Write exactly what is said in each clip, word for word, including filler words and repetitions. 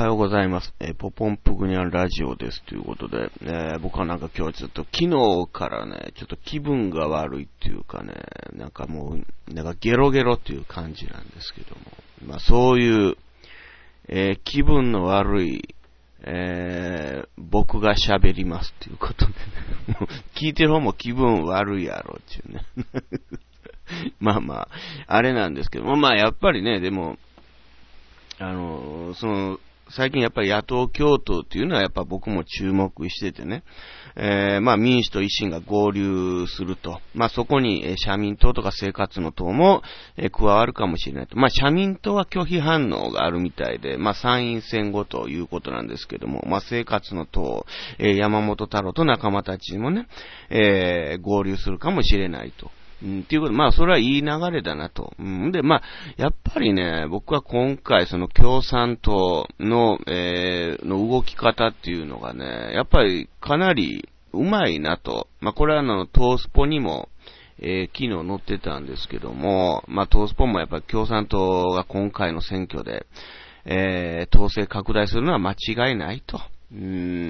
はようございます。えー、ポポンプグニャンラジオですということで、えー、僕はなんか今日ちょっと昨日からね、ちょっと気分が悪いっていうかね、なんかもう、なんかゲロゲロっていう感じなんですけども、まあそういう、えー、気分の悪い、えー、僕が喋りますっていうことで、ね、もう聞いてる方も気分悪いやろっていうね。まあまあ、あれなんですけども、まあやっぱりね、でも、あの、その、最近やっぱり野党共闘っていうのはやっぱ僕も注目しててね、えー、まあ民主と維新が合流すると、まあそこに、えー、社民党とか生活の党も、えー、加わるかもしれないと、まあ社民党は拒否反応があるみたいで、まあ参院選後ということなんですけども、まあ生活の党、えー、山本太郎と仲間たちもね、えー、合流するかもしれないと。うん、っていうことで、まあ、それはいい流れだなと。うん、で、まあ、やっぱりね、僕は今回、その共産党の、えー、の動き方っていうのがね、やっぱりかなりうまいなと。まあ、これはあの、トースポにも、えー、昨日載ってたんですけども、まあ、トースポもやっぱり共産党が今回の選挙で、えー、統制拡大するのは間違いないと。うん、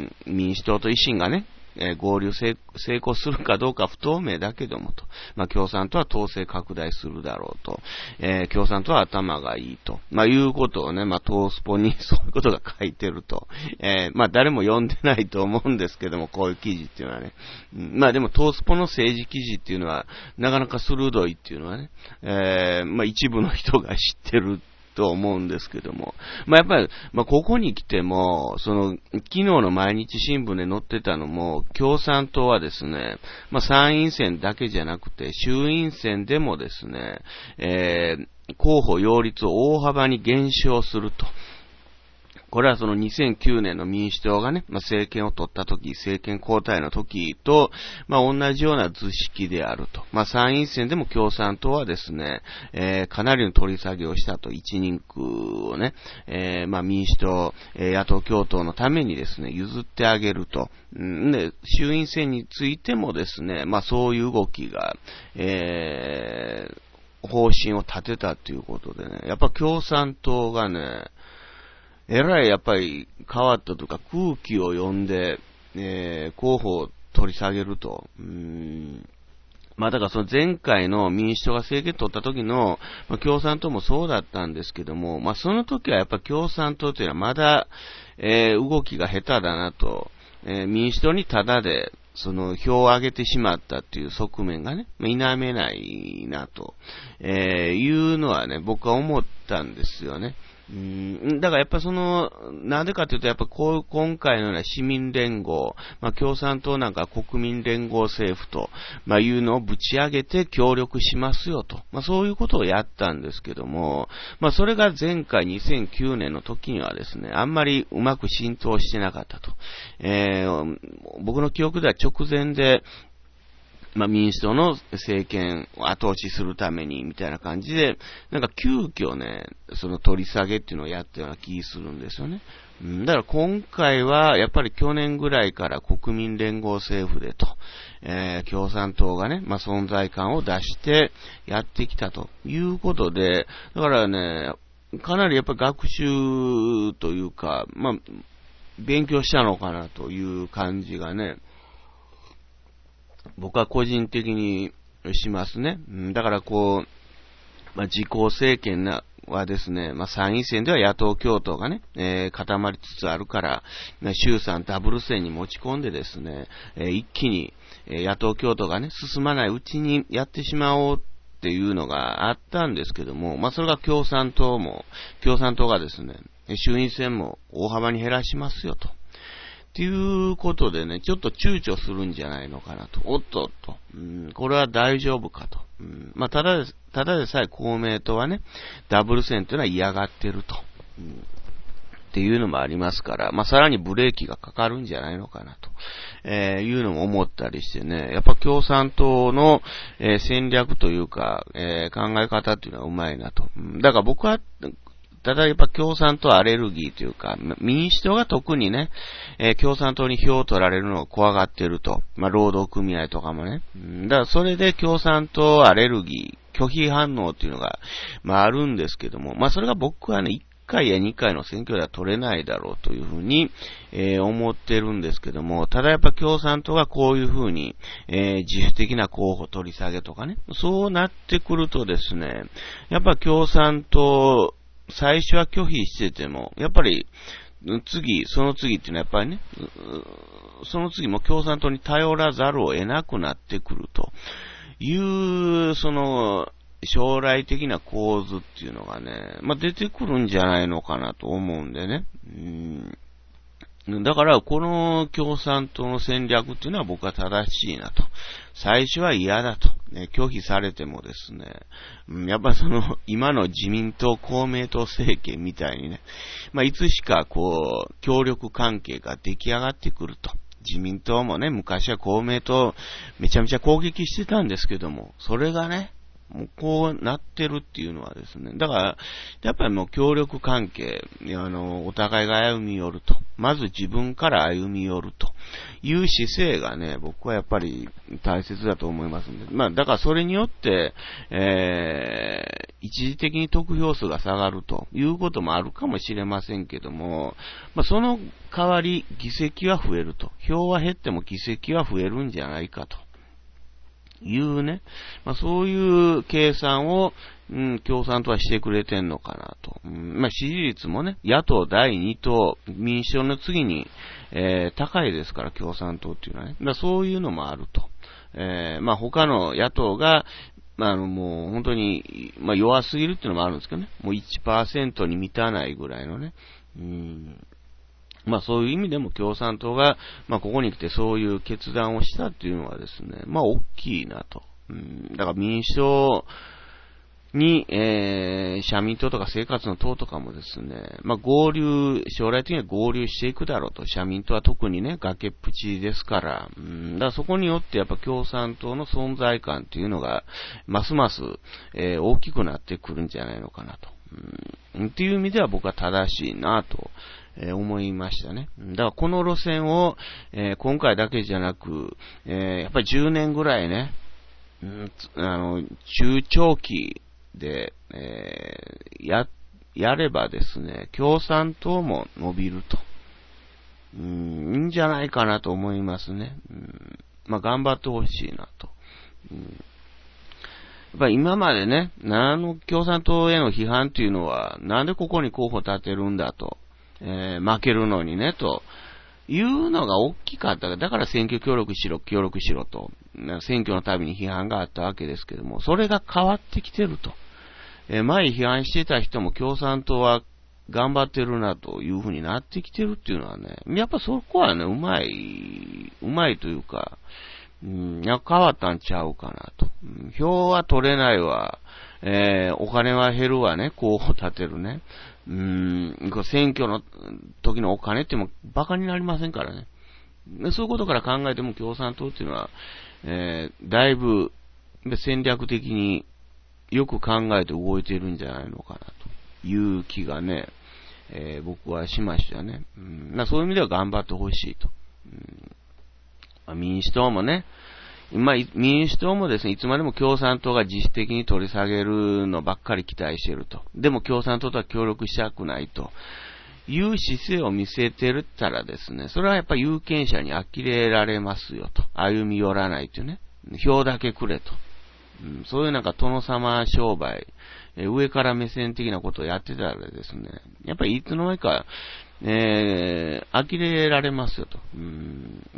民主党と維新がね、えー、合流成功するかどうか不透明だけどもと。まあ、共産党は統制拡大するだろうと。えー、共産党は頭がいいと。まあ、いうことをね、まあ、トースポにそういうことが書いてると。えー、まあ、誰も読んでないと思うんですけども、こういう記事っていうのはね。うん、まあ、でもトースポの政治記事っていうのは、なかなか鋭いっていうのはね、えー、まあ、一部の人が知ってると思うんですけども。まあ、やっぱり、まあ、ここに来ても、その、昨日の毎日新聞で載ってたのも、共産党はですね、まあ、参院選だけじゃなくて、衆院選でもですね、えー、候補擁立を大幅に減少すると。これはそのにせんきゅうねんの民主党がね、まあ、政権を取った時、政権交代の時と、まあ、同じような図式であると。まあ、参院選でも共産党はですね、えー、かなりの取り下げをしたと、一人区をね、えー、まあ、民主党、えー、野党共闘のためにですね、譲ってあげると。んで、衆院選についてもですね、まあ、そういう動きが、えー、方針を立てたということでね、やっぱ共産党がね、えらいやっぱり変わったというか空気を読んで、えー、候補を取り下げると。うーんまあだからその前回の民主党が政権取った時の、まあ、共産党もそうだったんですけども、まあその時はやっぱ共産党というのはまだ、えー、動きが下手だなと、えー、民主党にただでその票を上げてしまったっていう側面がね、否めないなと、えー、いうのはね、僕は思ったんですよね。うん、だからやっぱその、なんでかというと、やっぱこう、今回のような市民連合、まあ共産党なんか国民連合政府と、まあいうのをぶち上げて協力しますよと。まあそういうことをやったんですけども、まあそれが前回にせんきゅうねんの時にはですね、あんまりうまく浸透してなかったと。えー、僕の記憶では直前で、まあ、民主党の政権を後押しするために、みたいな感じで、なんか急遽ね、その取り下げっていうのをやったような気するんですよね。うん、だから今回は、やっぱり去年ぐらいから国民連合政府でと、えー、共産党がね、まあ、存在感を出してやってきたということで、だからね、かなりやっぱ学習というか、まあ、勉強したのかなという感じがね、僕は個人的にしますね。だからこう、まあ、自公政権はですね、まあ、参院選では野党共闘がね、えー、固まりつつあるから、衆参ダブル選に持ち込んでですね、えー、一気に野党共闘がね、進まないうちにやってしまおうっていうのがあったんですけども、まあ、それが共産党も、共産党がですね、衆院選も大幅に減らしますよと。っていうことでね、ちょっと躊躇するんじゃないのかなと。おっとっと。うん、これは大丈夫かと。うん、まあ、ただで、ただでさえ公明党はね、ダブル選というのは嫌がってると。うん、っていうのもありますから、まあ、さらにブレーキがかかるんじゃないのかなと、えー、いうのも思ったりしてね、やっぱ共産党の、えー、戦略というか、えー、考え方っていうのはうまいなと。うん、だから僕は、ただやっぱ共産党アレルギーというか、民主党が特にね、えー、共産党に票を取られるのを怖がってると。まあ、労働組合とかもね。だからそれで共産党アレルギー、拒否反応っていうのが、まああるんですけども、まあそれが僕はね、一かいやにかいの選挙では取れないだろうというふうに、えー、思ってるんですけども、ただやっぱ共産党がこういうふうに、えー、自主的な候補取り下げとかね、そうなってくるとですね、やっぱ共産党、最初は拒否してても、やっぱり、次、その次っていうのはやっぱりね、その次も共産党に頼らざるを得なくなってくるという、その、将来的な構図っていうのがね、まあ、出てくるんじゃないのかなと思うんでね。うんだから、この共産党の戦略っていうのは僕は正しいなと。最初は嫌だと。ね、拒否されてもですね、うん、やっぱその、今の自民党、公明党政権みたいにね、まあ、いつしかこう、協力関係が出来上がってくると。自民党もね、昔は公明党、めちゃめちゃ攻撃してたんですけども、それがね、もうこうなってるっていうのはですね。だから、やっぱりもう協力関係、あの、お互いが歩み寄ると。まず自分から歩み寄るという姿勢がね、僕はやっぱり大切だと思いますんで。まあ、だからそれによって、えー、一時的に得票数が下がるということもあるかもしれませんけども、まあ、その代わり議席は増えると。票は減っても議席は増えるんじゃないかと。いうね、まあ、そういう計算を、うん、共産党はしてくれてんのかなと。うん、まあ、支持率もね、野党だいに党、民主党の次に、えー、高いですから、共産党っていうのはね。だそういうのもあると。えー、まあ、他の野党が、まあ、あの、もう本当に、まあ、弱すぎるっていうのもあるんですけどね。もう いちパーセント に満たないぐらいのね。うんまあそういう意味でも共産党が、まあここに来てそういう決断をしたっていうのはですね、まあ大きいなと。うん、だから民主党に、えー、社民党とか生活の党とかもですね、まあ合流、将来的には合流していくだろうと。社民党は特にね、崖っぷちですから、うん、だからそこによってやっぱ共産党の存在感っていうのが、ますます、えー、大きくなってくるんじゃないのかなと。うん、っていう意味では僕は正しいなと。えー、思いましたね。だからこの路線を、えー、今回だけじゃなく、えー、やっぱりじゅうねんぐらいね、うん、あの、中長期で、えー、や、やればですね、共産党も伸びると。うん、いいんじゃないかなと思いますね。うん、まあ、頑張ってほしいなと。うん、やっぱり今までね、あの共産党への批判というのは、なんでここに候補立てるんだと。えー、負けるのにね、というのが大きかった。だから選挙協力しろ、協力しろと、選挙のたびに批判があったわけですけども、それが変わってきてると。えー、前批判してた人も共産党は頑張ってるなというふうになってきてるっていうのはね、やっぱそこはね、うまい、うまいというか、うん、いや変わったんちゃうかなと。うん、票は取れないわ、えー、お金は減るわね、候補立てるね。うーん、選挙の時のお金ってもバカになりませんからね。そういうことから考えても共産党っていうのは、えー、だいぶ戦略的によく考えて動いてるんじゃないのかなという気がね、えー、僕はしましたね。うん、そういう意味では頑張ってほしいと。うんまあ、民主党もね、まあ、民主党もですね、いつまでも共産党が自主的に取り下げるのばっかり期待していると。でも共産党とは協力したくないという姿勢を見せてるったらですね、それはやっぱり有権者に呆れられますよと。歩み寄らないというね。票だけくれと。うん、そういうなんか殿様商売、え上から目線的なことをやってたらですね、やっぱりいつの間にか、えー、呆れられますよと、うん。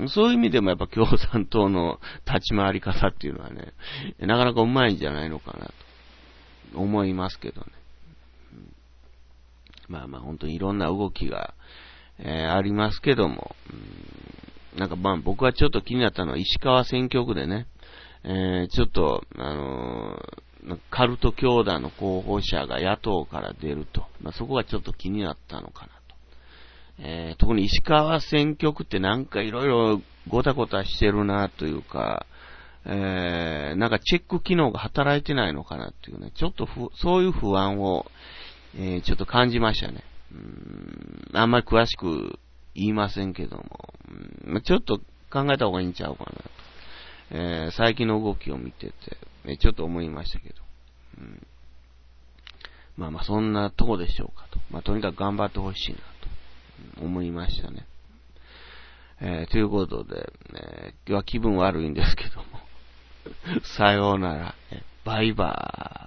そういう意味でもやっぱ共産党の立ち回り方っていうのはね、なかなかうまいんじゃないのかなと思いますけどね。うん、まあまあ本当にいろんな動きが、えー、ありますけども、うん、なんかまあ僕はちょっと気になったのは石川選挙区でね、えー、ちょっと、あのー、カルト教団の候補者が野党から出ると。まあ、そこがちょっと気になったのかなと。えー、特に石川選挙区ってなんかいろいろごたごたしてるなというか、えー、なんかチェック機能が働いてないのかなっていうね、ちょっとふそういう不安を、えー、ちょっと感じましたね。うーん、あんまり詳しく言いませんけども、うん、ちょっと考えた方がいいんちゃうかなと。えー、最近の動きを見てて、えー、ちょっと思いましたけど。うん、 まあまあそんなとこでしょうかと。まあとにかく頑張ってほしいなと思いましたね。えー、ということで、えー、今日は気分悪いんですけども。さようなら。バイバーイ。